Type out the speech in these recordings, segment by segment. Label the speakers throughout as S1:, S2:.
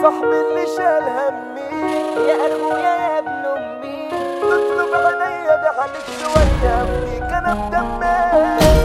S1: صاحبي اللي شال همي
S2: يا اخويا يا ابن امي،
S1: تطلب عينيا ده عليك شوية فيك انا بدمي.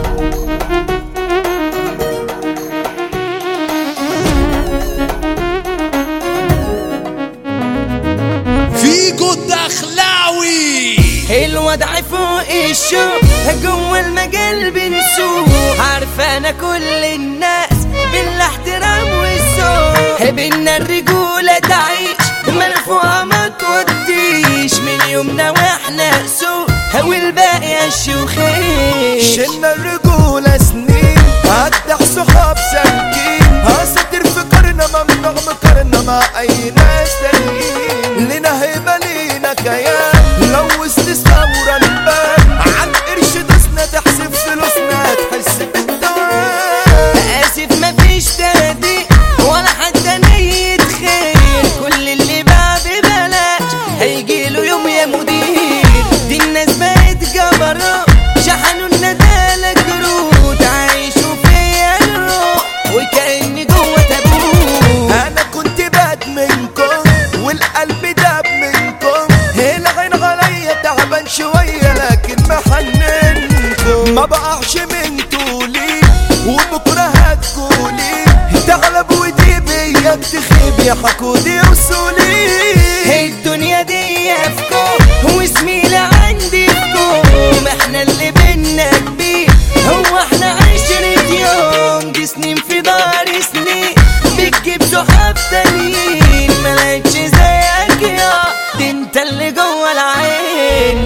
S3: فيجو الدخلاوي
S2: الوضع فوق الشوق جوه المجال بنسوق، عارفه انا كل الناس بالاحترام والذوق، بينا الرجوله تعيش مرفوعه ما توديش، من يومنا واحنا سوق والباقي الشوخيش.
S1: شلنا الرجولة سنين هدح صحاب سالكين، هساتر في قرنا ممنوع مقارنة مع اي ناس تانيين، لنا هيبة لينا كيان لو استثمرنا نبان، عالقرش دوسنا تحسب فلوسنا تحس بالدوام.
S2: اسف مفيش تهديد ولا حتى نية خير، كل اللي باع ببلاش هيجيله يوم يا مدير، دي الناس بقت جبروت شحنوا الندالة كروت، عايشوا فيا الروح وكأني جوه تابوت.
S1: انا كنت باد منكم والقلب داب منكم، العين عليا تعبان شوية لكن محننكم، ما بقعش من طولي وبكرة هتقولي تغلب ودي بيا تخيب يا حكودي وصولي.
S2: الدنيا دي افكار وزميلة عندي فيكم، احنا اللي بينا كبير هو احنا 20 يوم، دي سنين في دار سنين بتجيب صحاب تانيين، ملقتش زيك يا دي انت اللي جوه العين.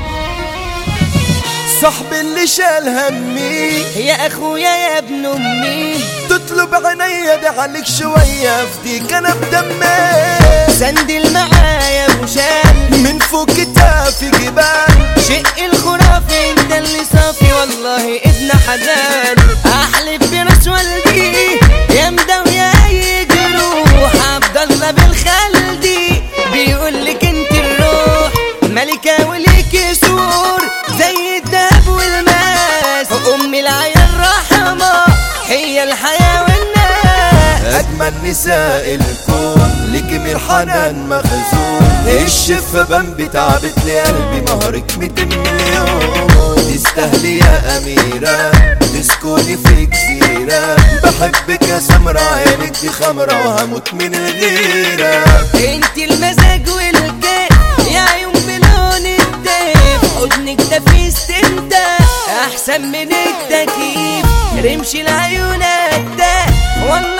S1: صاحبي اللي شال همي
S2: يا اخويا يا ابن امي،
S1: تطلب عينيا ده عليك شوية فديك انا بدمي،
S2: سندل معايا وشال
S1: من فوق كتافي جبال،
S2: شق الخرافي انت اللي صافي والله ابن حزان، احلف براس والدي يا مداوية اي جروح، عبد الله بالخلدي بيقول لك انت الروح ملكة وليكي سور زي الدهب والماس، امي العيال رحمة هي الحياة والناس،
S1: اجمل نساء الكون لجميل حنان مخزون، الشفة بمبي تعبت لي قلبي مهرك 200 مليون، تستاهلي يا اميرة تسكني في جزيرة، بحبك يا سمرة عينك دي خمرة وهموت من الغيرة،
S2: انت المزاج والكيف يا عيون بلون الديف، حضنك ده في استمتاع احسن من التكييف، رمش العيون الداف والله